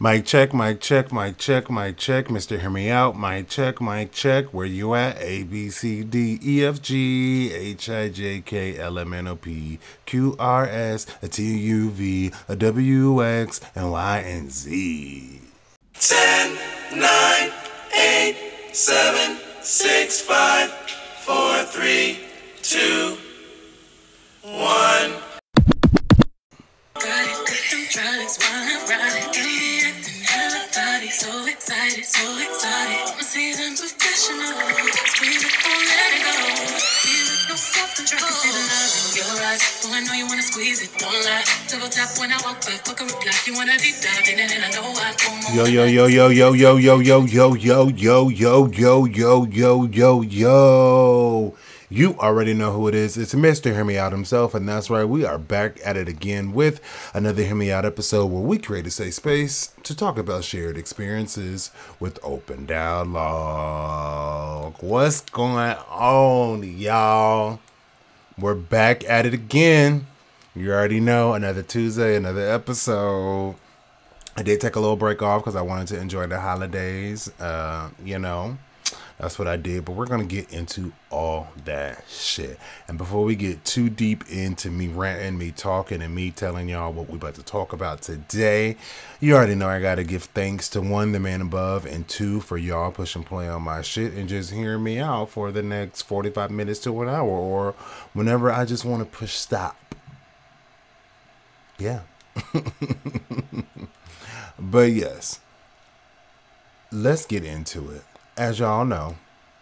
Mic check, mic check, mic check, mic check. Mister, hear me out. Mic check, mic check. Where you at? A, B, C, D, E, F, G, H, I, J, K, L, M, N, O, P, Q, R, S, a T, U, V, a W, X, and Y, and Z. 10, 9, 8, 7, 6, 5, 4, 3, 2, 1. So excited, so excited. I'm seasoned professional. Squeeze it, don't let it go. Feel it, no self-control. I can see the love in your eyes. Oh, I know you wanna squeeze it, don't lie. Double tap when I walk by, fuck a reply. You wanna deep dive in it, and I know I go Yo, yo, yo, yo, yo, yo, yo, yo, yo, yo, yo, yo, yo, yo, yo, yo, yo. You already know who it is. It's Mr. Hear Me Out himself, and that's right, we are back at it again with another Hear Me Out episode where we create a safe space to talk about shared experiences with open dialogue. What's going on, y'all? We're back at it again. You already know, another Tuesday, another episode. I did take a little break off because I wanted to enjoy the holidays. That's what I did. But we're going to get into all that shit. And before we get too deep into me ranting, me talking, and me telling y'all what we about to talk about today, you already know I got to give thanks to one, the man above, and two, for y'all pushing play on my shit and just hearing me out for the next 45 minutes to an hour or whenever I just want to push stop. Yeah. But yes, let's get into it. As y'all know,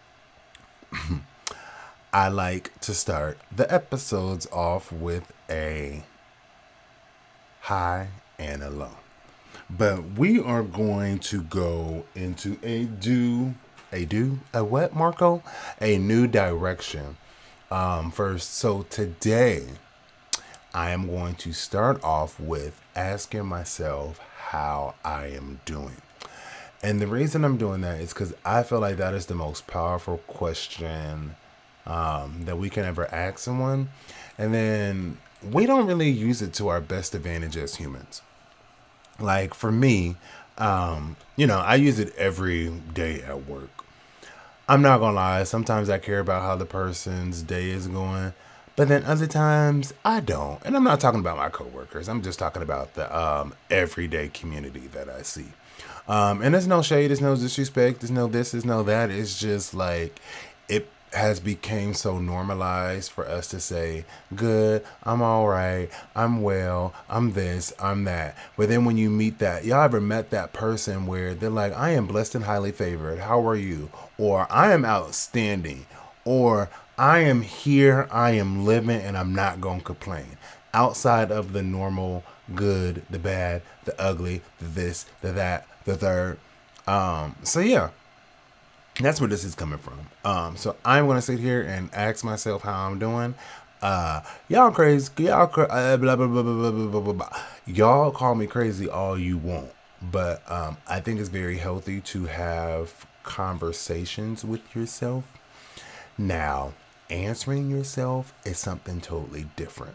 I like to start the episodes off with a high and a low. But we are going to go into a what, Marco? A new direction. First, so today I am going to start off with asking myself how I am doing. And the reason I'm doing that is because I feel like that is the most powerful question that we can ever ask someone. And then we don't really use it to our best advantage as humans. Like for me, I use it every day at work. I'm not going to lie. Sometimes I care about how the person's day is going. But then other times I don't. And I'm not talking about my coworkers. I'm just talking about the everyday community that I see. And there's no shade, there's no disrespect, there's no this, there's no that. It's just like it has become so normalized for us to say, good, I'm all right, I'm well, I'm this, I'm that. But then when you meet that, y'all ever met that person where they're like, I am blessed and highly favored, how are you? Or I am outstanding. Or I am here, I am living, and I'm not going to complain. Outside of the normal good, the bad, the ugly, the this, the that, the third. So yeah, that's where this is coming from. So I'm going to sit here and ask myself how I'm doing. Y'all crazy. Blah, blah, blah, blah, blah, blah, blah, blah, blah. Y'all call me crazy all you want. But I think it's very healthy to have conversations with yourself. Now, answering yourself is something totally different.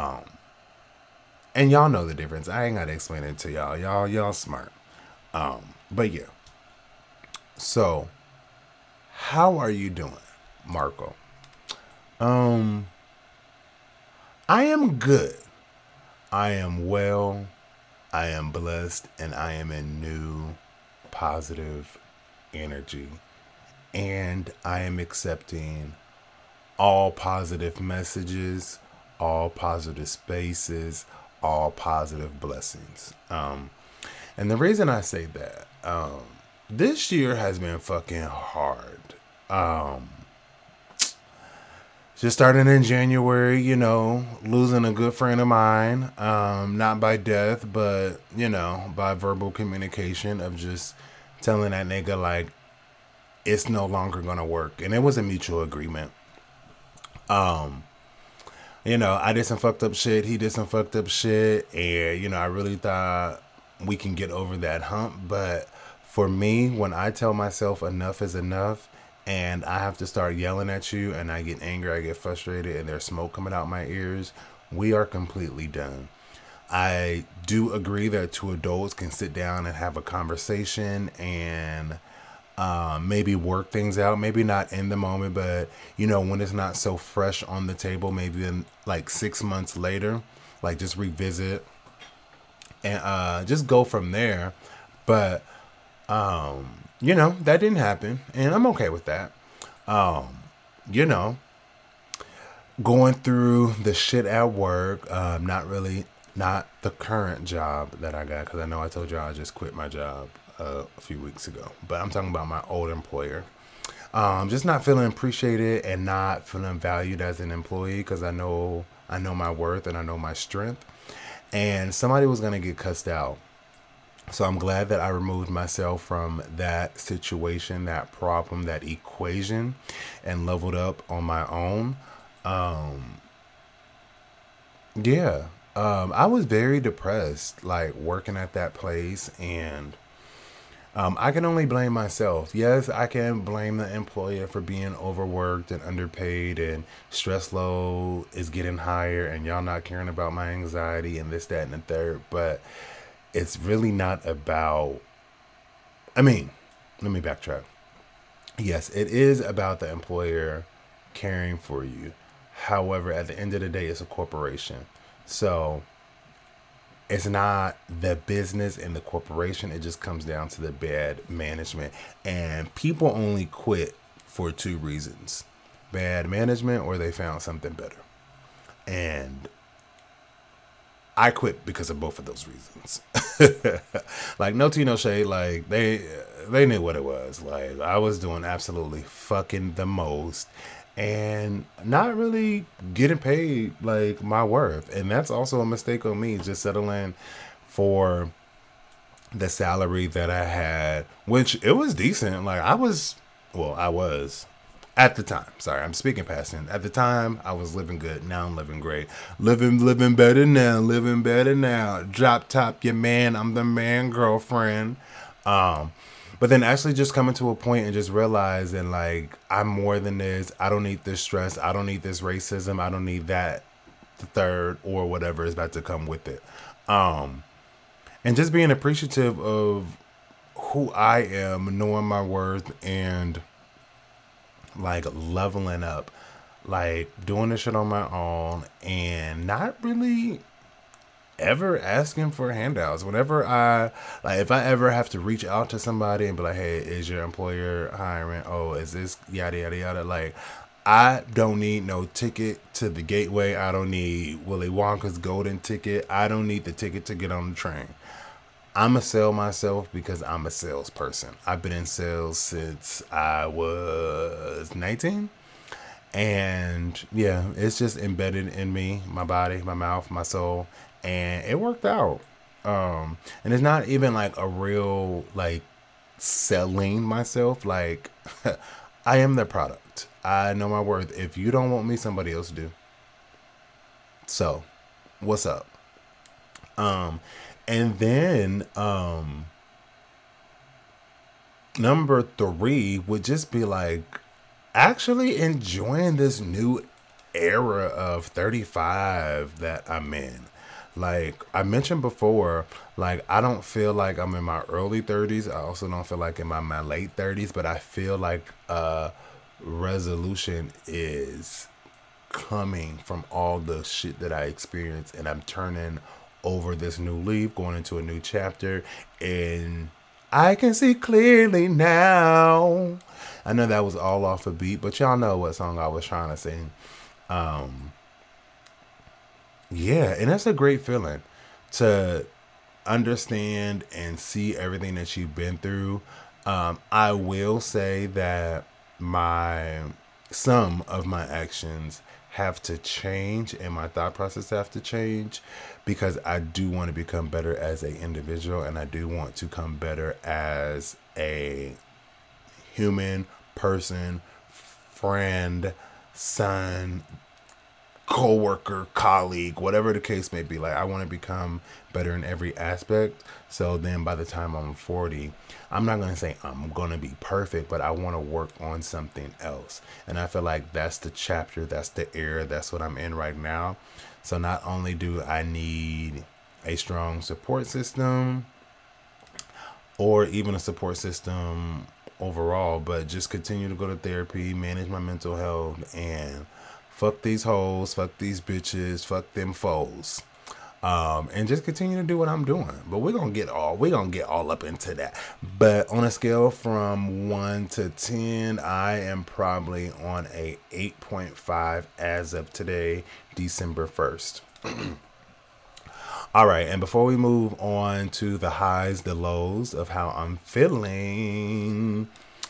And y'all know the difference. I ain't got to explain it to y'all. Y'all smart. But yeah. So, how are you doing, Marco? I am good. I am well. I am blessed. And I am in new, positive energy. And I am accepting all positive messages, all positive spaces, all positive blessings. And the reason I say that, this year has been fucking hard. Just starting in January, losing a good friend of mine, not by death, but, by verbal communication of just telling that nigga, like, it's no longer gonna work. And it was a mutual agreement. I did some fucked up shit. He did some fucked up shit. And, I really thought we can get over that hump. But for me, when I tell myself enough is enough and I have to start yelling at you and I get angry, I get frustrated and there's smoke coming out my ears, we are completely done. I do agree that two adults can sit down and have a conversation and maybe work things out. Maybe not in the moment, but when it's not so fresh on the table, maybe in like 6 months later, like just revisit and just go from there. But that didn't happen, and I'm okay with that. You know, going through the shit at work, not the current job that I got, because I know I told y'all I just quit my job a few weeks ago, but I'm talking about my old employer. Just not feeling appreciated and not feeling valued as an employee, because I know my worth and I know my strength, and somebody was gonna get cussed out. So I'm glad that I removed myself from that situation, that problem, that equation, and leveled up on my own. Yeah. I was very depressed, like working at that place, and I can only blame myself. Yes, I can blame the employer for being overworked and underpaid, and stress load is getting higher, and y'all not caring about my anxiety and this, that, and the third. But it's really not about. I mean, let me backtrack. Yes, it is about the employer caring for you. However, at the end of the day, it's a corporation. So it's not the business and the corporation. It just comes down to the bad management. And people only quit for two reasons: bad management, or they found something better. And I quit because of both of those reasons. Like, no tea, no shade. Like, they knew what it was. Like, I was doing absolutely fucking the most and not really getting paid like my worth. And that's also a mistake on me, just settling for the salary that I had, which it was decent. Like, I was at the time. Sorry, I'm speaking past tense. At the time, I was living good. Now I'm living great. Living better now. Living better now. Drop top your man. I'm the man, girlfriend. But then actually just coming to a point and just realizing, like, I'm more than this. I don't need this stress. I don't need this racism. I don't need that, the third, or whatever is about to come with it. And just being appreciative of who I am, knowing my worth, and like leveling up, like doing this shit on my own, and not really ever asking for handouts. Whenever if I ever have to reach out to somebody and be like, hey, is your employer hiring? Oh, is this yada yada yada? Like, I don't need no ticket to the gateway. I don't need Willy Wonka's golden ticket. I don't need the ticket to get on the train. I'm a sell myself because I'm a salesperson. I've been in sales since I was 19. And yeah, it's just embedded in me, my body, my mouth, my soul. And it worked out. And it's not even like a real, like, selling myself. Like, I am the product. I know my worth. If you don't want me, somebody else do. So, what's up? And then number 3 would just be like actually enjoying this new era of 35 that I'm in. Like I mentioned before, like I don't feel like I'm in my early 30s. I also don't feel like I'm in my late 30s, but I feel like resolution is coming from all the shit that I experienced, and I'm turning over this new leaf, going into a new chapter, and I can see clearly now. I know that was all off a beat, but y'all know what song I was trying to sing. Yeah, and that's a great feeling to understand and see everything that you've been through. I will say that some of my actions have to change and my thought process have to change, because I do want to become better as an individual, and I do want to come better as a human person, friend, son, co-worker, colleague, whatever the case may be. Like, I want to become better in every aspect. So then by the time I'm 40, I'm not going to say I'm going to be perfect, but I want to work on something else. And I feel like that's the chapter, that's the era, that's what I'm in right now. So not only do I need a strong support system or even a support system overall, but just continue to go to therapy, manage my mental health, and fuck these hoes, fuck these bitches, fuck them foes. And just continue to do what I'm doing. But we're gonna get all up into that. But on a scale from 1 to 10, I am probably on a 8.5 as of today, December 1st. All right, and before we move on to the highs, the lows of how I'm feeling,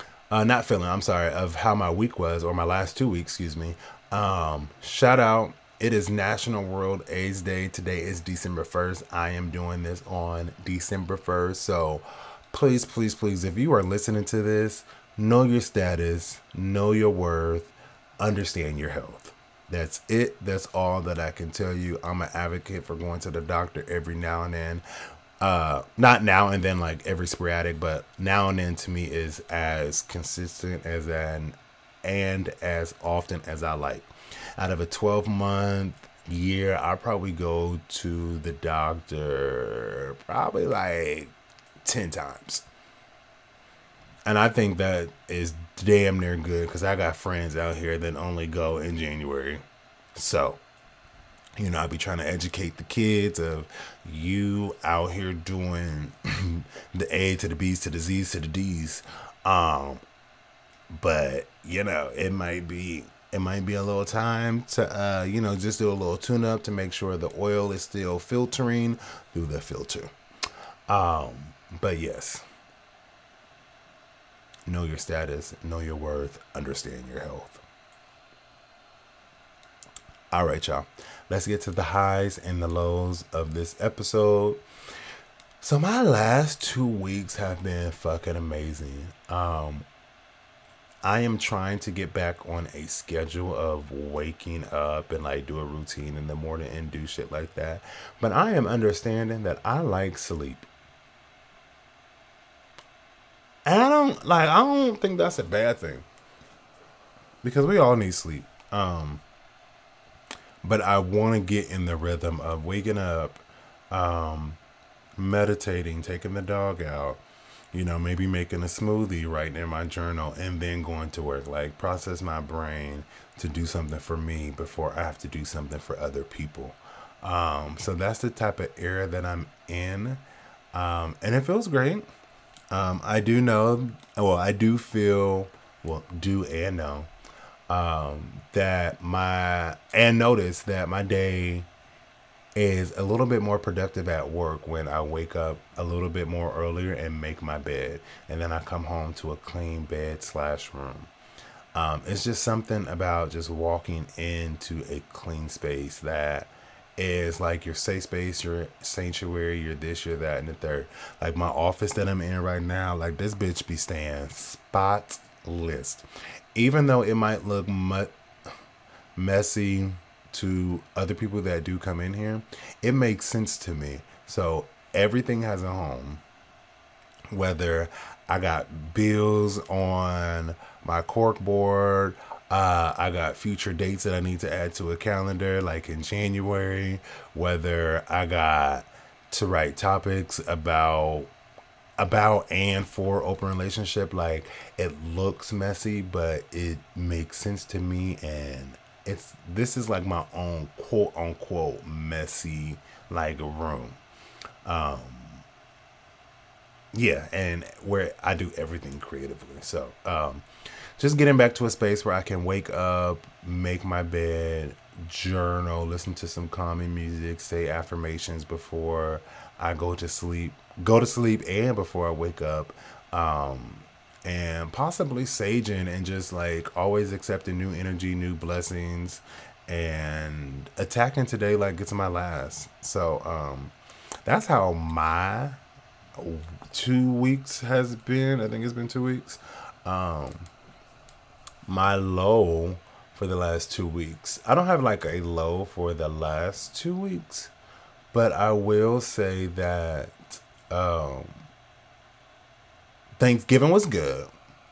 of how my week was, or my last 2 weeks, excuse me. Shout out. It is National World AIDS Day. Today is December 1st. I am doing this on December 1st. So please, please, please, if you are listening to this, know your status, know your worth, understand your health. That's it. That's all that I can tell you. I'm an advocate for going to the doctor every now and then. Not now and then, like every sporadic, but now and then to me is as consistent and as often as I like. Out of a 12-month year, I probably go to the doctor probably like 10 times. And I think that is damn near good because I got friends out here that only go in January. So, I be trying to educate the kids of you out here doing the A to the B's to the Z's to the D's. But, it might be a little time to, just do a little tune up to make sure the oil is still filtering through the filter. But yes, know your status, know your worth, understand your health. All right, y'all. Let's get to the highs and the lows of this episode. So my last 2 weeks have been fucking amazing. I am trying to get back on a schedule of waking up and like do a routine in the morning and do shit like that. But I am understanding that I like sleep. And I don't think that's a bad thing. Because we all need sleep. But I want to get in the rhythm of waking up, meditating, taking the dog out, maybe making a smoothie, writing in my journal, and then going to work. Like, process my brain to do something for me before I have to do something for other people. So that's the type of era that I'm in. And it feels great. I do know, I do feel, do and know, notice that my day is a little bit more productive at work when I wake up a little bit more earlier and make my bed. And then I come home to a clean bed / room. It's just something about just walking into a clean space that is like your safe space, your sanctuary, your this, your that, and the third. Like my office that I'm in right now, like this bitch be staying spotless. Even though it might look messy to other people that do come in here, it makes sense to me. So everything has a home. Whether I got bills on my cork board, I got future dates that I need to add to a calendar, like in January, whether I got to write topics about and for open relationship, like it looks messy, but it makes sense to me, and this is like my own quote unquote messy like room. And where I do everything creatively. So just getting back to a space where I can wake up, make my bed, journal, listen to some calming music, say affirmations before I go to sleep and before I wake up, and possibly saging and just like always accepting new energy, new blessings, and attacking today like it's my last. So that's how my 2 weeks has been. I think it's been 2 weeks. My low for the last 2 weeks, I don't have like a low for the last 2 weeks, but I will say that Thanksgiving was good,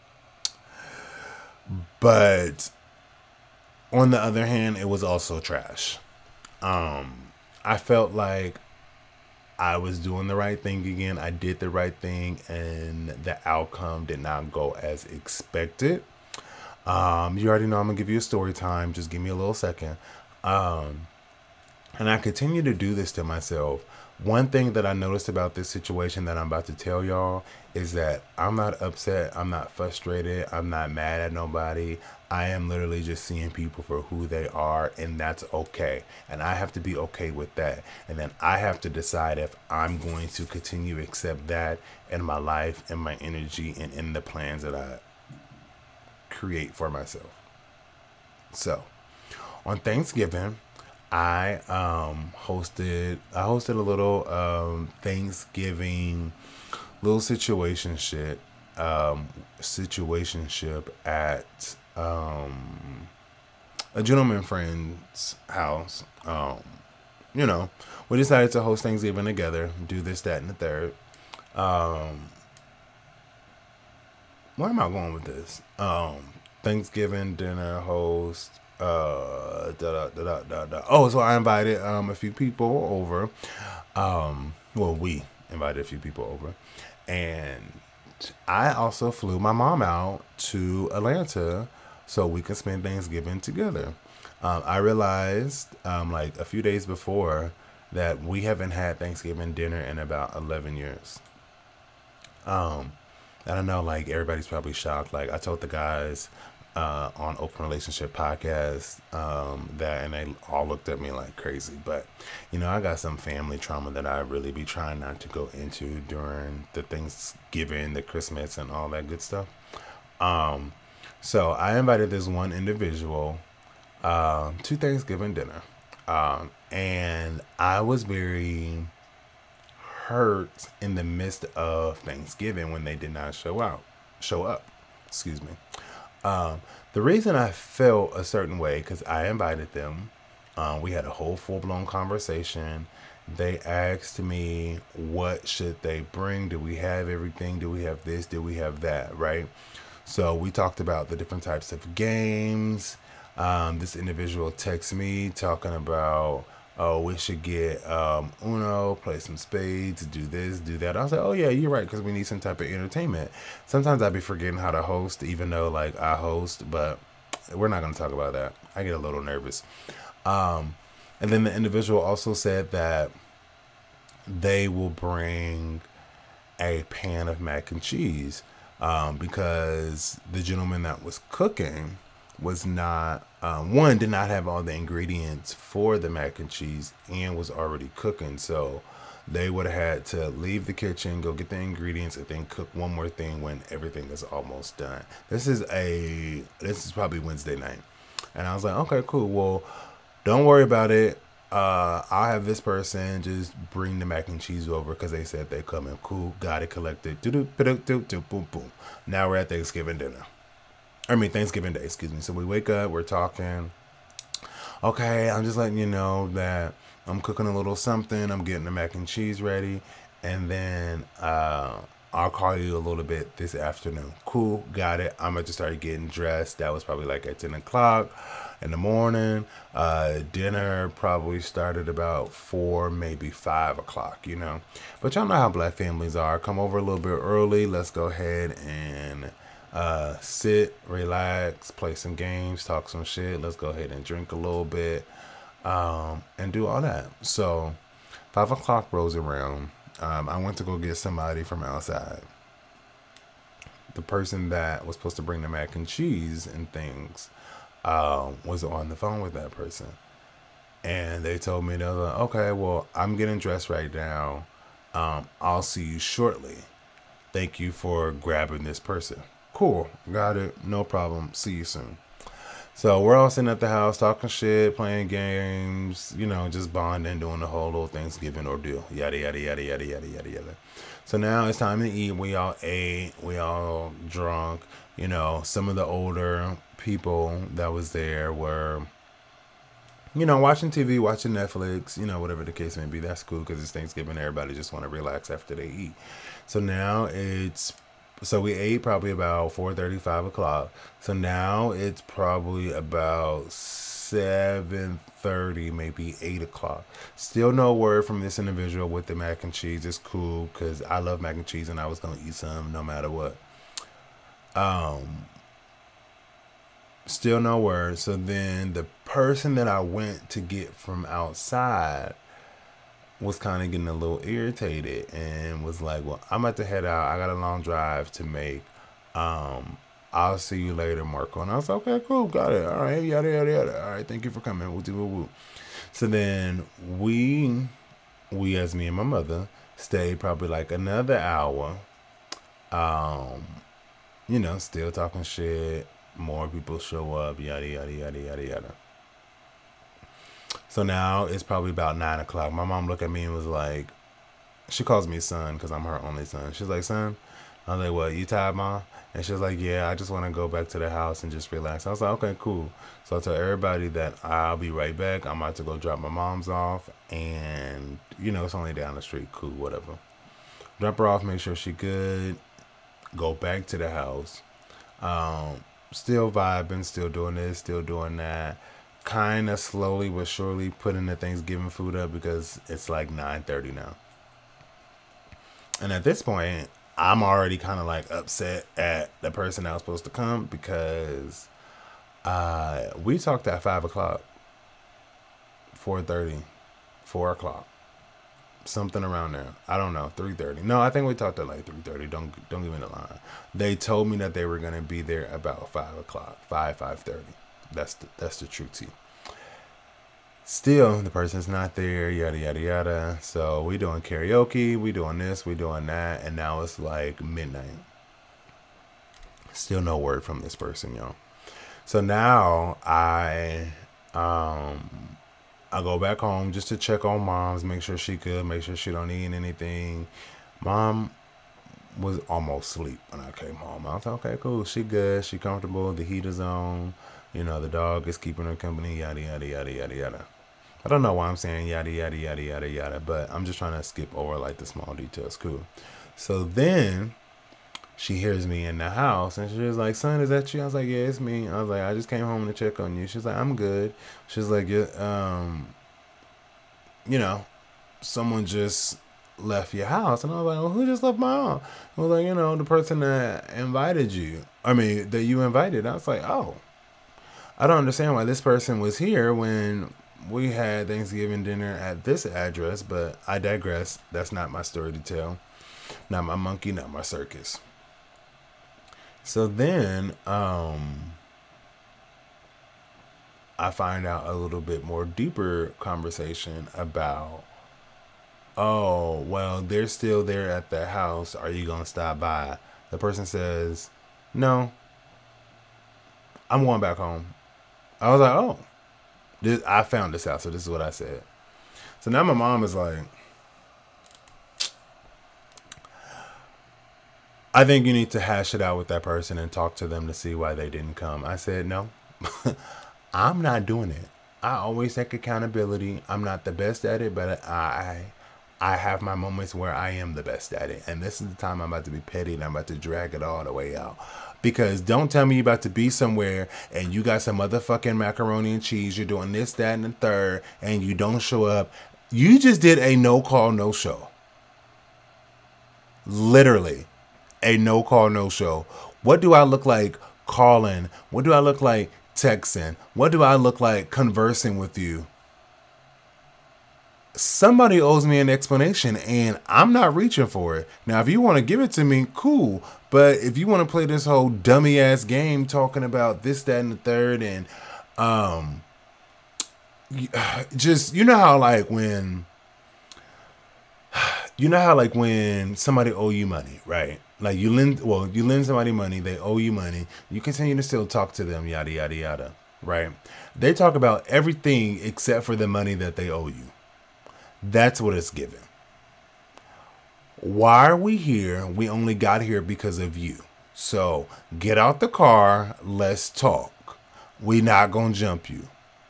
but on the other hand, it was also trash. I felt like I was doing the right thing again. I did the right thing, and the outcome did not go as expected. You already know I'm gonna give you a story time. Just give me a little second. And I continue to do this to myself. One thing that I noticed about this situation that I'm about to tell y'all is that I'm not upset. I'm not frustrated. I'm not mad at nobody. I am literally just seeing people for who they are, and that's okay. And I have to be okay with that. And then I have to decide if I'm going to continue to accept that in my life, in my energy, and in the plans that I create for myself. So, on Thanksgiving, I hosted a little Thanksgiving little situationship at a gentleman friend's house. You know, we decided to host Thanksgiving together, do this, that, and the third. Where am I going with this? Thanksgiving dinner host. Oh, so I invited a few people over. Well, we invited a few people over, and I also flew my mom out to Atlanta so we could spend Thanksgiving together. I realized like a few days before that we haven't had Thanksgiving dinner in about 11 years. I don't know, like everybody's probably shocked. Like I told the guys on Open Relationship Podcast that, and they all looked at me like crazy. But you know, I got some family trauma that I really be trying not to go into during the Thanksgiving, the Christmas, and all that good stuff. So I invited this one individual to Thanksgiving dinner, and I was very hurt in the midst of Thanksgiving when they did not show up. Excuse me. The reason I felt a certain way, because I invited them, we had a whole full-blown conversation. They asked me, what should they bring? Do we have everything? Do we have this? Do we have that? Right? So we talked about the different types of games. This individual texted me talking about, oh, we should get Uno, play some spades, do this, do that. I was like, oh yeah, you're right, because we need some type of entertainment. Sometimes I be forgetting how to host, even though like I host, but we're not going to talk about that. I get a little nervous. And then the individual also said that they will bring a pan of mac and cheese because the gentleman that was cooking was not did not have all the ingredients for the mac and cheese and was already cooking, so they would have had to leave the kitchen, go get the ingredients, and then cook one more thing when everything is almost done. This is probably Wednesday night, and I was like, okay, cool, well, don't worry about it. I'll have this person just bring the mac and cheese over because they said they coming. Cool, got it collected. Boom, boom. Now we're at Thanksgiving Day, excuse me. So we wake up, we're talking. Okay, I'm just letting you know that I'm cooking a little something. I'm getting the mac and cheese ready. And then I'll call you a little bit this afternoon. Cool, got it. I'm about to start getting dressed. That was probably like at 10 o'clock in the morning. Dinner probably started about 4, maybe 5 o'clock, you know. But y'all know how black families are. Come over a little bit early. Let's go ahead and sit, relax, play some games, talk some shit. Let's go ahead and drink a little bit and do all that. So 5 o'clock rolls around. I went to go get somebody from outside. The person that was supposed to bring the mac and cheese and things was on the phone with that person. And they told me, they were like, okay, well, I'm getting dressed right now. I'll see you shortly. Thank you for grabbing this person. Cool, got it, no problem, see you soon. So we're all sitting at the house talking shit, playing games, you know, just bonding, doing the whole little Thanksgiving ordeal, yada yada yada yada yada yada yada. So now it's time to eat. We all ate, we all drunk. You know, some of the older people that was there were, you know, watching TV, watching Netflix, you know, whatever the case may be. That's cool because it's Thanksgiving. Everybody just want to relax after they eat. So now so we ate probably about 4:30, 5 o'clock. So now it's probably about 7:30, maybe 8 o'clock. Still no word from this individual with the mac and cheese. It's cool because I love mac and cheese and I was gonna eat some no matter what. Still no word. So then the person that I went to get from outside was kind of getting a little irritated and was like, well, I'm about to head out. I got a long drive to make. I'll see you later, Marco. And I was like, okay, cool, got it. All right, yada, yada, yada. All right, thank you for coming. Woo, woo, woo. So then we as me and my mother, stayed probably like another hour. Still talking shit. More people show up, yada, yada, yada, yada, yada. So now it's probably about 9 o'clock. My mom looked at me and was like, she calls me son because I'm her only son. She's like, son? I was like, what, you tired, Mom? And she was like, yeah, I just want to go back to the house and just relax. I was like, okay, cool. So I told everybody that I'll be right back. I'm about to go drop my mom's off. And, it's only down the street. Cool, whatever. Drop her off, make sure she good. Go back to the house. Still vibing, still doing this, still doing that. Kind of slowly but surely putting the Thanksgiving food up because it's like 9:30 now. And at this point, I'm already kind of like upset at the person that was supposed to come because we talked at 5 o'clock, 4:30, 4 o'clock, something around there. I don't know, 3:30. No, I think we talked at like 3:30. Don't give me the line. They told me that they were gonna be there about 5 o'clock, 5:30. That's the true tea. Still, the person's not there, yada, yada, yada. So we doing karaoke, we doing this, we doing that, and now it's like midnight. Still no word from this person, y'all. So now I go back home just to check on Mom's, make sure she good, make sure she don't need anything. Mom was almost asleep when I came home. I was like, okay, cool, she good, she comfortable, the heat is on, the dog is keeping her company, yada, yada, yada, yada, yada. I don't know why I'm saying yada, yada, yada, yada, yada, but I'm just trying to skip over like the small details. Cool. So then she hears me in the house and she was like, son, is that you? I was like, yeah, it's me. I was like, I just came home to check on you. She's like, I'm good. She's like, yeah, someone just left your house. And I was like, well, who just left my house? I was like, the person that invited you. That you invited. I was like, oh, I don't understand why this person was here when we had Thanksgiving dinner at this address, but I digress. That's not my story to tell. Not my monkey, not my circus. So then, I find out a little bit more deeper conversation about, oh, well, they're still there at the house. Are you going to stop by? The person says, no, I'm going back home. I was like, oh. I found this out, so this is what I said. So now my mom is like, I think you need to hash it out with that person and talk to them to see why they didn't come. I said, no, I'm not doing it. I always take accountability. I'm not the best at it, but I have my moments where I am the best at it. And this is the time I'm about to be petty and I'm about to drag it all the way out. Because don't tell me you're about to be somewhere and you got some motherfucking macaroni and cheese. You're doing this, that, and the third, and you don't show up. You just did a no call, no show. Literally, a no call, no show. What do I look like calling? What do I look like texting? What do I look like conversing with you? Somebody owes me an explanation and I'm not reaching for it. Now, if you want to give it to me, cool. But if you want to play this whole dummy ass game talking about this, that, and the third, and just, how like when somebody owe you money, right? Like you lend somebody money, they owe you money. You continue to still talk to them, yada, yada, yada, right? They talk about everything except for the money that they owe you. That's what it's given. Why are we here? We only got here because of you. So get out the car. Let's talk. We not gonna jump you.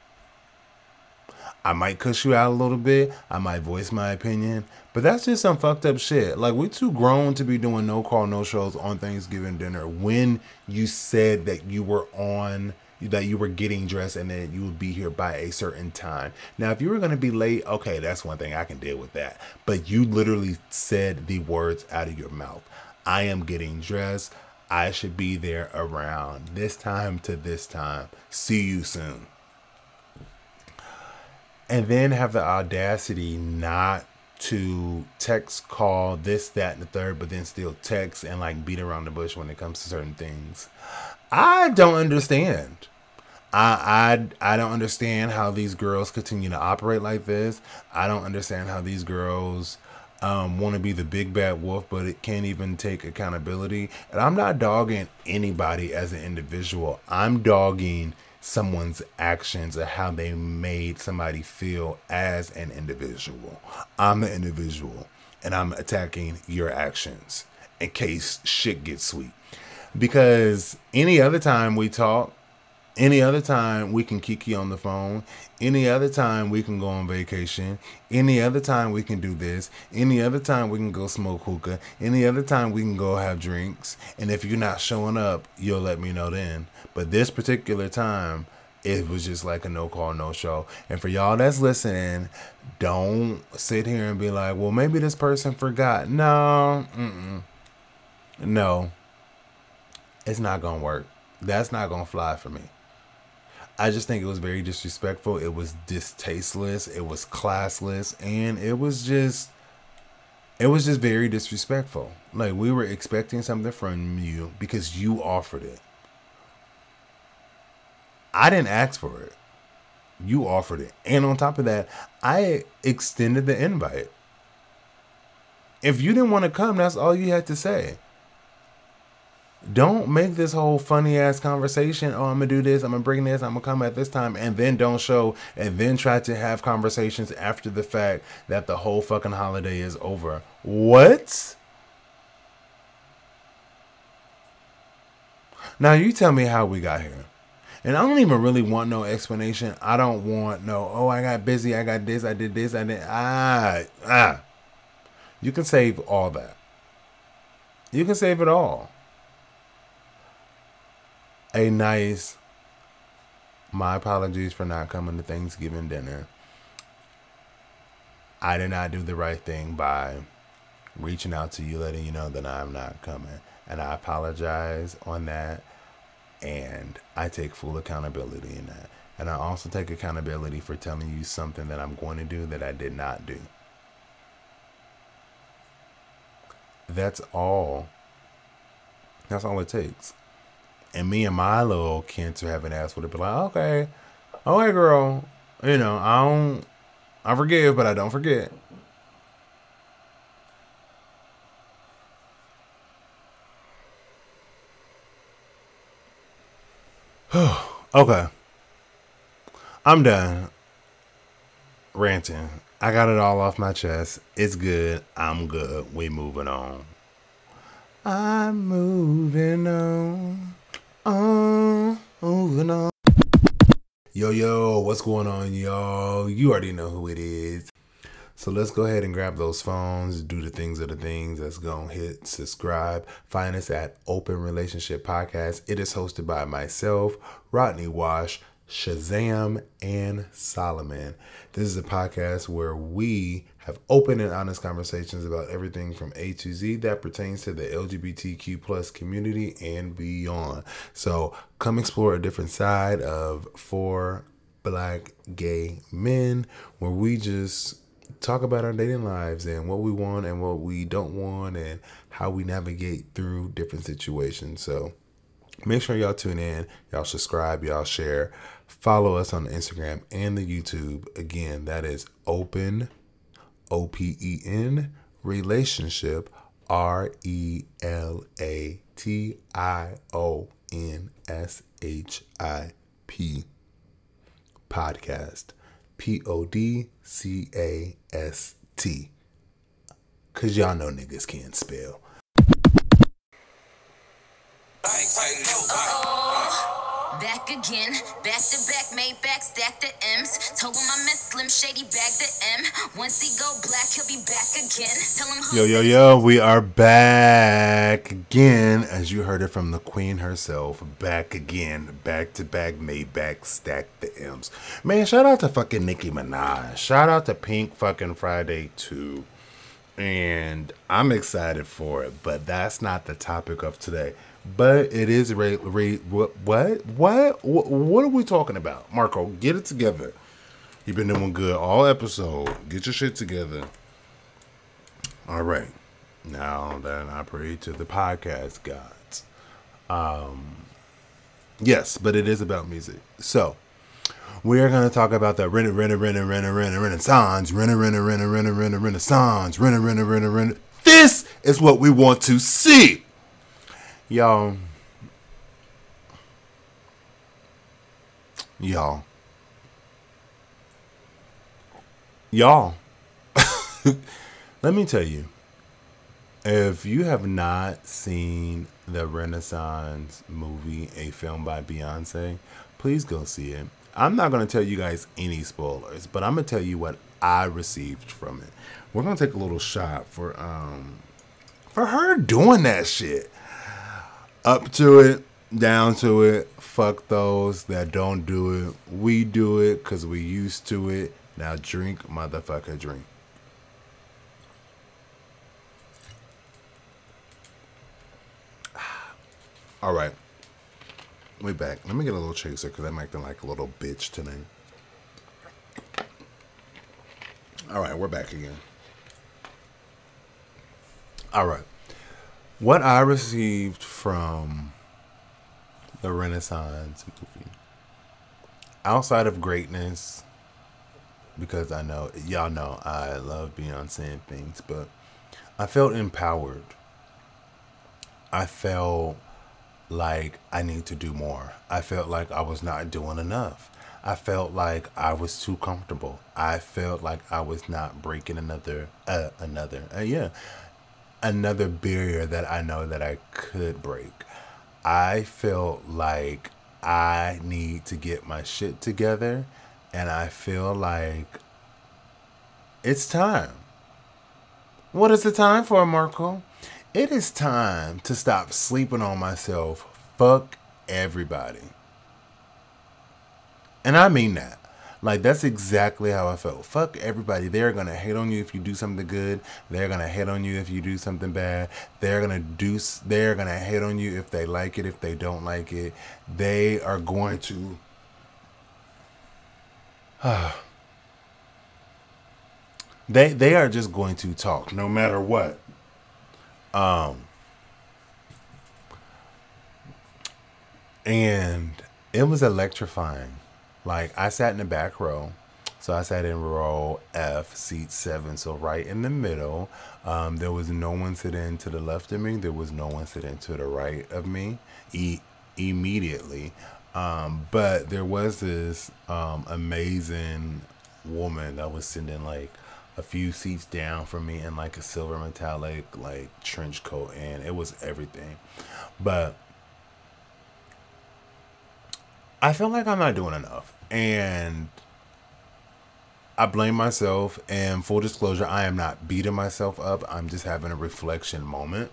I might cuss you out a little bit. I might voice my opinion. But that's just some fucked up shit. Like, we're too grown to be doing no call, no shows on Thanksgiving dinner when you said that you were on that you were getting dressed and that you would be here by a certain time. Now, if you were going to be late, okay, that's one thing, I can deal with that. But you literally said the words out of your mouth. I am getting dressed. I should be there around this time to this time. See you soon. And then have the audacity not to text, call, this, that, and the third, but then still text and like beat around the bush when it comes to certain things. I don't understand. I don't understand how these girls continue to operate like this. I don't understand how these girls want to be the big bad wolf, but it can't even take accountability. And I'm not dogging anybody as an individual. I'm dogging someone's actions or how they made somebody feel as an individual. I'm the individual, and I'm attacking your actions in case shit gets sweet. Because any other time we talk, any other time we can kiki on the phone, any other time we can go on vacation, any other time we can do this, any other time we can go smoke hookah, any other time we can go have drinks. And if you're not showing up, you'll let me know then. But this particular time, it was just like a no call, no show. And for y'all that's listening, don't sit here and be like, well, maybe this person forgot. No, no, it's not going to work. That's not going to fly for me. I just think it was very disrespectful. It was distasteless. It was classless. And it was just very disrespectful. Like, we were expecting something from you because you offered it. I didn't ask for it. You offered it. And on top of that, I extended the invite. If you didn't want to come, that's all you had to say. Don't make this whole funny ass conversation. Oh, I'm going to do this. I'm going to bring this. I'm going to come at this time. And then don't show. And then try to have conversations after the fact that the whole fucking holiday is over. What? Now you tell me how we got here. And I don't even really want no explanation. I don't want no, oh, I got busy. I got this. I did this. I did. You can save all that. You can save it all. A nice, my apologies for not coming to Thanksgiving dinner. I did not do the right thing by reaching out to you, letting you know that I'm not coming. And I apologize on that. And I take full accountability in that. And I also take accountability for telling you something that I'm going to do that I did not do. That's all. That's all it takes. And me and my little cancer having ass would have been like, okay, girl, you know, I forgive, but I don't forget. Okay. I'm done ranting. I got it all off my chest. It's good. I'm good. We moving on. I'm moving on. Moving on. Yo, what's going on, y'all? You already know who it is. So let's go ahead and grab those phones, do the things of the things. Let's go and hit subscribe. Find us at Open Relationship Podcast. It is hosted by myself, Rodney Wash, Shazam, and Solomon. This is a podcast where we have open and honest conversations about everything from A to Z that pertains to the LGBTQ plus community and beyond. So come explore a different side of 4 Black gay men where we just talk about our dating lives and what we want and what we don't want and how we navigate through different situations. So make sure y'all tune in, y'all subscribe, y'all share, follow us on the Instagram and the YouTube. Again, that is Open, OPEN, Relationship, RELATIONSHIP, Podcast. PODCAST. Cause y'all know niggas can't spell. Back back again. Back to back, made back, stack the M's. Told him I miss Slim Shady, bag the M. Once he go black, he'll be back again. Tell him Yo, we are back again, as you heard it from the queen herself. Back again, back to back, Maybach, stack the M's. Man, shout out to fucking Nicki Minaj. Shout out to Pink fucking Friday 2. And I'm excited for it, but that's not the topic of today. But it is what are we talking about? Marco, get it together. You've been doing good all episode. Get your shit together. All right. Now that I pray to the podcast gods. Yes, but it is about music. So, we are going to talk about the Renaissance. Renaissance. This is what we want to see. Y'all. Let me tell you. If you have not seen the Renaissance movie, a film by Beyonce, please go see it. I'm not going to tell you guys any spoilers, but I'm going to tell you what I received from it. We're going to take a little shot for her doing that shit. Up to it, down to it, fuck those that don't do it. We do it because we used to it. Now drink, motherfucker, drink. All right. We back. Let me get a little chaser because I'm acting like a little bitch today. All right, we're back again. All right. What I received from the Renaissance movie, outside of greatness, because I know, y'all know I love Beyonce and things, but I felt empowered. I felt like I need to do more. I felt like I was not doing enough. I felt like I was too comfortable. I felt like I was not breaking another barrier that I know that I could break. I felt like I need to get my shit together, and I feel like it's time. What is the time for, Marco? It is time to stop sleeping on myself. Fuck everybody. And I mean that. Like, that's exactly how I felt. Fuck everybody. They're going to hate on you if you do something good. They're going to hate on you if you do something bad. They're going to hate on you if they like it, if they don't like it. They are going to they are just going to talk no matter what. And it was electrifying. Like, I sat in the back row. So I sat in row F, seat 7. So right in the middle. There was no one sitting to the left of me. There was no one sitting to the right of me immediately. But there was this amazing woman that was sitting like a few seats down from me in like a silver metallic like trench coat, and it was everything. But I feel like I'm not doing enough, and I blame myself. And full disclosure, I am not beating myself up. I'm just having a reflection moment.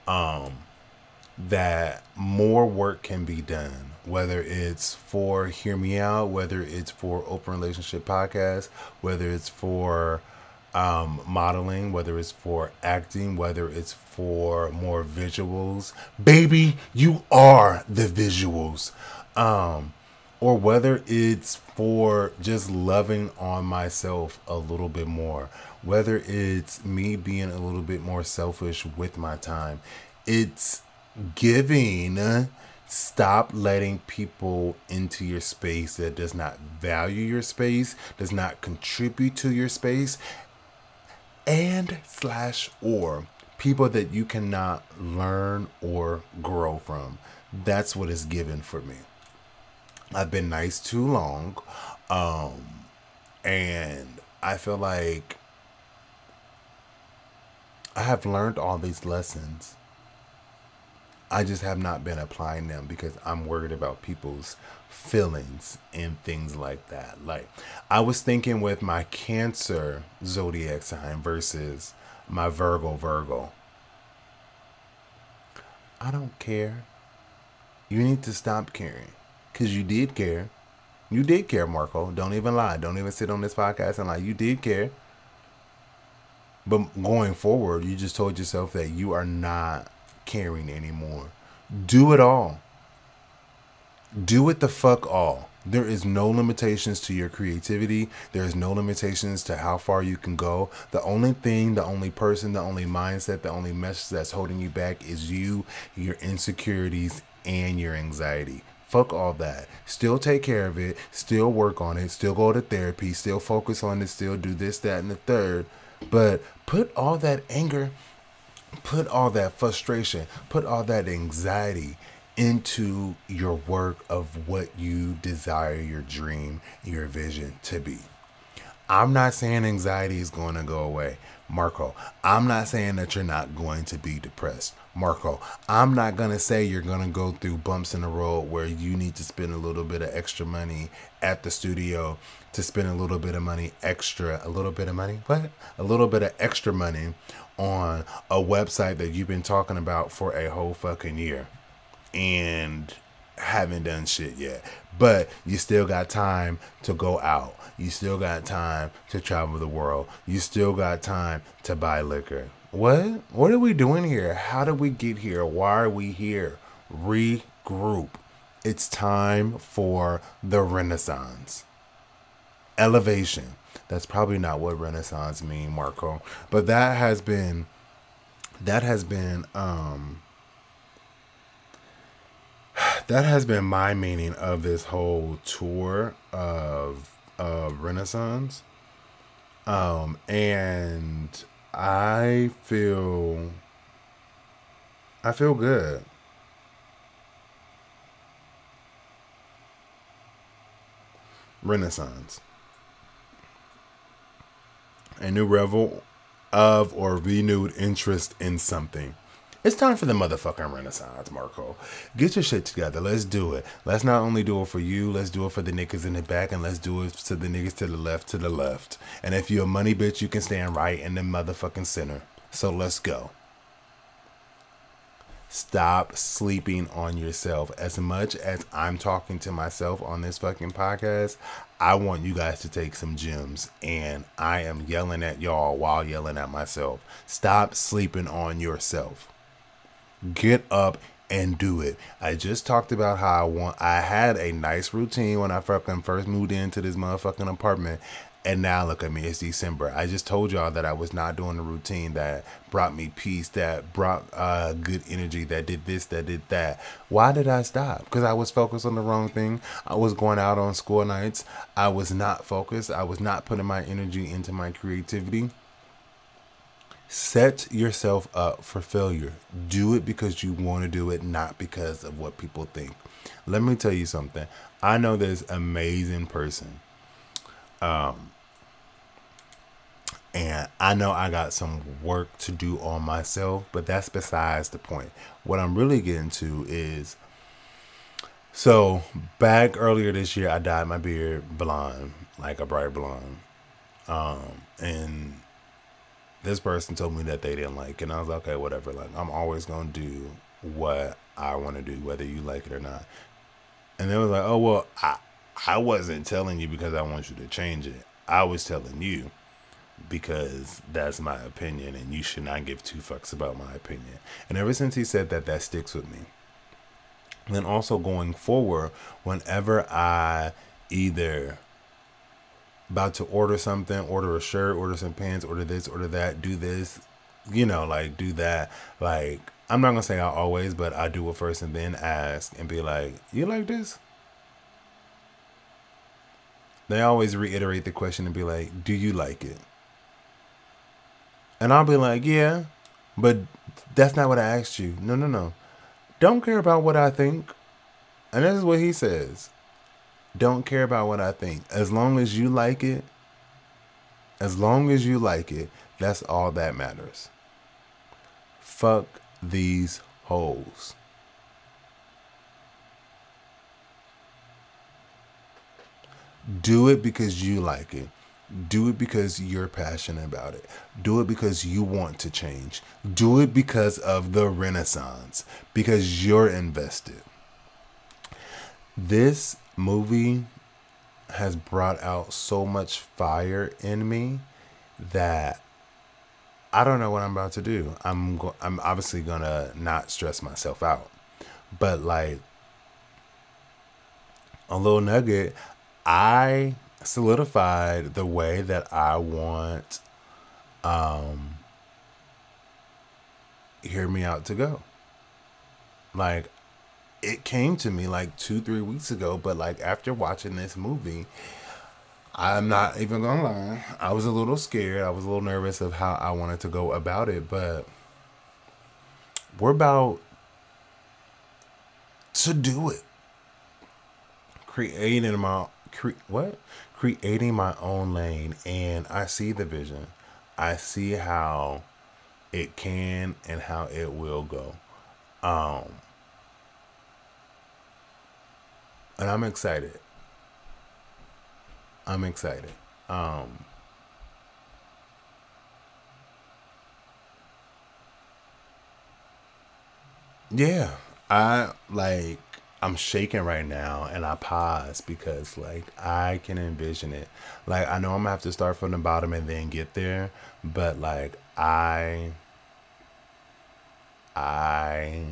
That more work can be done, whether it's for Hear Me Out, whether it's for Open Relationship Podcast, whether it's for modeling, whether it's for acting, whether it's for more visuals. Baby, you are the visuals. Or whether it's for just loving on myself a little bit more, whether it's me being a little bit more selfish with my time. It's giving. Stop letting people into your space that does not value your space, does not contribute to your space, or people that you cannot learn or grow from. That's what is given for me. I've been nice too long, and I feel like I have learned all these lessons. I just have not been applying them because I'm worried about people's feelings and things like that. Like, I was thinking with my Cancer zodiac sign versus my Virgo. I don't care. You need to stop caring. Because you did care. You did care, Marco. Don't even lie. Don't even sit on this podcast and lie. You did care. But going forward, you just told yourself that you are not caring anymore. Do it all. Do it the fuck all. There is no limitations to your creativity. There is no limitations to how far you can go. The only thing, the only person, the only mindset, the only message that's holding you back is you, your insecurities, and your anxiety. Fuck all that. Still take care of it. Still work on it. Still go to therapy. Still focus on it. Still do this, that, and the third. But put all that anger, put all that frustration, put all that anxiety into your work of what you desire your dream, your vision to be. I'm not saying anxiety is going to go away, Marco. I'm not saying that you're not going to be depressed, Marco. I'm not going to say you're going to go through bumps in the road where you need to spend a little bit of extra money at the studio to spend a little bit of money extra, a little bit of money, what? A little bit of extra money on a website that you've been talking about for a whole fucking year and haven't done shit yet. But you still got time to go out. You still got time to travel the world. You still got time to buy liquor. What? What are we doing here? How did we get here? Why are we here? Regroup. It's time for the Renaissance. Elevation. That's probably not what Renaissance mean, Marco. But that has been my meaning of this whole tour of Renaissance. And I feel good. Renaissance. A new revel of or renewed interest in something. It's time for the motherfucking Renaissance, Marco. Get your shit together. Let's do it. Let's not only do it for you, let's do it for the niggas in the back, and let's do it to the niggas to the left. And if you're a money bitch, you can stand right in the motherfucking center. So let's go. Stop sleeping on yourself. As much as I'm talking to myself on this fucking podcast, I want you guys to take some gems. And I am yelling at y'all while yelling at myself. Stop sleeping on yourself. Get up and do it. I just talked about how I had a nice routine when I fucking first moved into this motherfucking apartment. And now look at me, it's December. I just told y'all that I was not doing the routine that brought me peace, that brought good energy, that did this, that did that. Why did I stop? Because I was focused on the wrong thing. I was going out on school nights. I was not focused. I was not putting my energy into my creativity. Set yourself up for failure. Do it because you want to do it, not because of what people think. Let me tell you something. I know this amazing person. And I know I got some work to do on myself, but that's besides the point. What I'm really getting to is, so back earlier this year, I dyed my beard blonde, like a bright blonde. And this person told me that they didn't like it. And I was like, okay, whatever. Like, I'm always going to do what I want to do, whether you like it or not. And they was like, oh, well, I wasn't telling you because I want you to change it. I was telling you because that's my opinion and you should not give two fucks about my opinion. And ever since he said that, that sticks with me. And then also going forward, whenever I either about to order something, order a shirt, order some pants, order this, order that, do this, you know, like do that. Like, I'm not going to say I always, but I do it first and then ask and be like, you like this? They always reiterate the question and be like, do you like it? And I'll be like, yeah, but that's not what I asked you. No. Don't care about what I think. And this is what he says. Don't care about what I think. As long as you like it, that's all that matters. Fuck these hoes. Do it because you like it. Do it because you're passionate about it. Do it because you want to change. Do it because of the Renaissance, because you're invested. This movie has brought out so much fire in me that I don't know what I'm about to do. I'm obviously gonna not stress myself out, but like a little nugget, I solidified the way that I want Hear Me Out to go. Like, it came to me like 2-3 weeks ago, but like after watching this movie, I'm not even gonna lie, I was a little scared. I was a little nervous of how I wanted to go about it, but we're about to do it. Creating my own lane, and I see the vision. I see how it can and how it will go. And I'm excited. I'm excited. Yeah, I like I'm shaking right now and I pause because like I can envision it. Like I know I'm gonna have to start from the bottom and then get there, but like I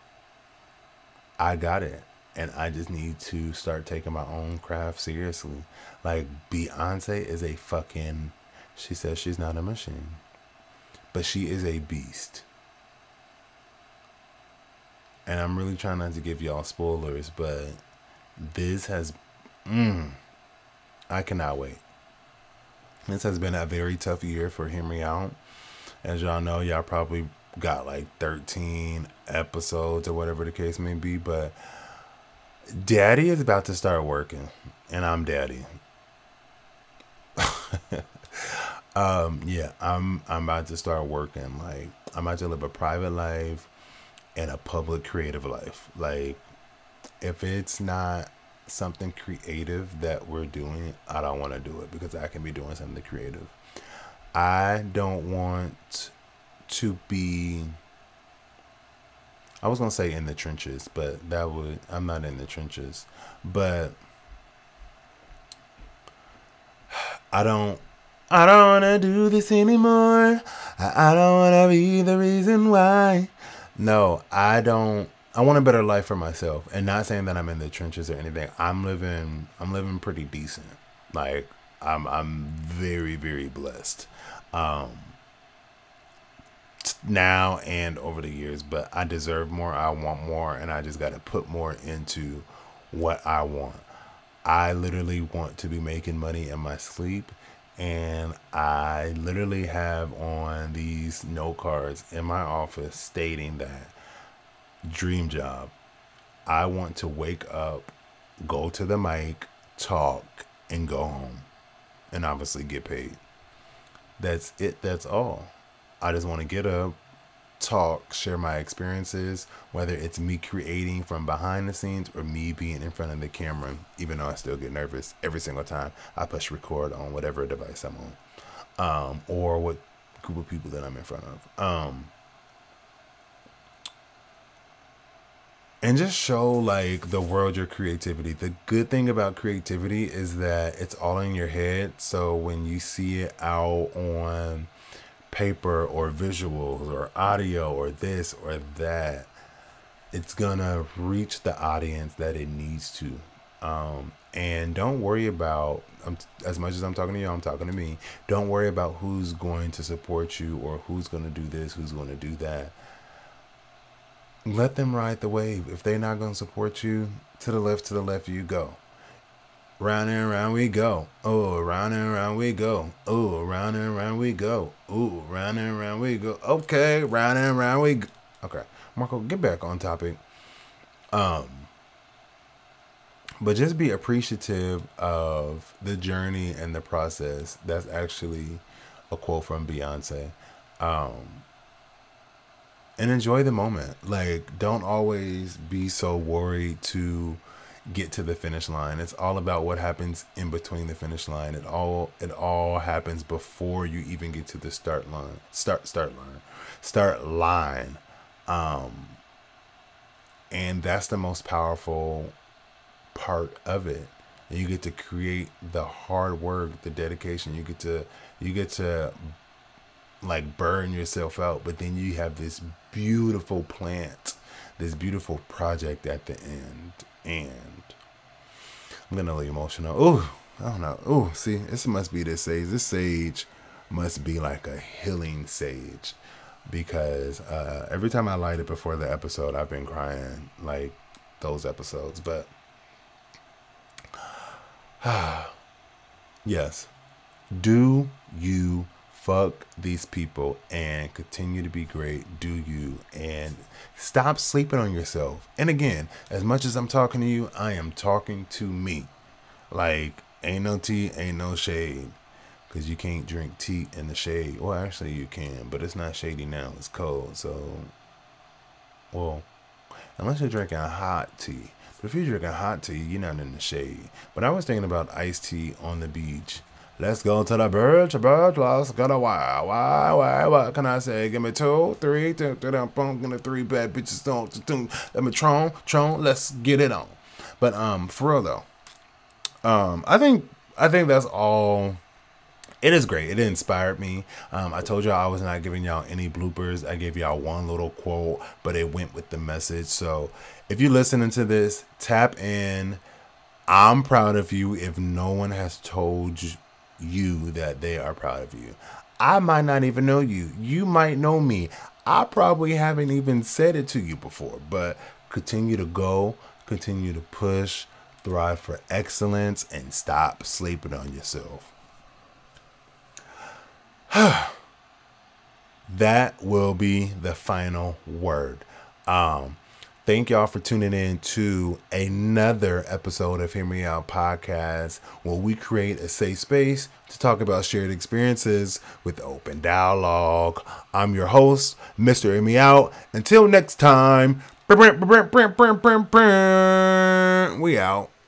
I got it. And I just need to start taking my own craft seriously. Like Beyonce is a fucking she says she's not a machine, but she is a beast. And I'm really trying not to give y'all spoilers, but this has I cannot wait. This has been a very tough year for Hear Me Out. As y'all know, y'all probably got like 13 episodes or whatever the case may be, but Daddy is about to start working, and I'm Daddy. Yeah, I'm about to start working. Like I'm about to live a private life and a public creative life. Like if it's not something creative that we're doing, I don't want to do it because I can be doing something creative. I don't want to be I was gonna say in the trenches, but I'm not in the trenches. But I don't I don't wanna do this anymore. I don't wanna be the reason why. No, I don't I want a better life for myself. And not saying that I'm in the trenches or anything. I'm living pretty decent. Like I'm very, very blessed. Um Now and over the years, but I deserve more. I want more, and I just got to put more into what I want. I literally want to be making money in my sleep, and I literally have on these note cards in my office stating that dream job. I want to wake up, go to the mic, talk, and go home, and obviously get paid. That's it. That's all. I just want to get up, talk, share my experiences, whether it's me creating from behind the scenes or me being in front of the camera, even though I still get nervous every single time I push record on whatever device I'm on, or what group of people that I'm in front of. And just show like the world your creativity. The good thing about creativity is that it's all in your head. So when you see it out on paper or visuals or audio or this or that, it's gonna reach the audience that it needs to. And don't worry about as much as I'm talking to you, I'm talking to me. Don't worry about who's going to support you or who's going to do this, who's going to do that. Let them ride the wave. If they're not going to support you, to the left you go. Round and round we go. Oh, round and round we go. Oh, round and round we go. Ooh, round and round we go. Okay, round and round we go. Okay, Marco, get back on topic. But just be appreciative of the journey and the process. That's actually a quote from Beyonce. And enjoy the moment. Like, don't always be so worried to get to the finish line. It's all about what happens in between the finish line. It all happens before you even get to the start line. And that's the most powerful part of it. And you get to create the hard work, the dedication. You get to like burn yourself out, but then you have this beautiful plant, this beautiful project at the end. And I'm getting a little emotional. Oh, I don't know. Oh, see, this must be this sage. This sage must be like a healing sage, because every time I light it before the episode, I've been crying like those episodes. But yes, do you fuck these people and continue to be great? Do you? And stop sleeping on yourself. And again, as much as I'm talking to you, I am talking to me. Like, ain't no tea, ain't no shade. Because you can't drink tea in the shade. Well, actually you can, but it's not shady now. It's cold. So, well, unless you're drinking hot tea. But if you're drinking hot tea, you're not in the shade. But I was thinking about iced tea on the beach. Let's go to the beach, let's go to why, what can I say? Give me 2, 3, 2, 3, give me 3 bad bitches, let me Tron, let's get it on. But for real though, I think that's all. It is great. It inspired me. I told y'all I was not giving y'all any bloopers. I gave y'all one little quote, but it went with the message. So if you're listening to this, tap in. I'm proud of you if no one has told you that they are proud of you. I might not even know you. You might know me. I probably haven't even said it to you before, but continue to go, continue to push, thrive for excellence, and stop sleeping on yourself. That will be the final word. Thank y'all for tuning in to another episode of Hear Me Out Podcast, where we create a safe space to talk about shared experiences with open dialogue. I'm your host, Mr. Hear Me Out. Until next time, we out.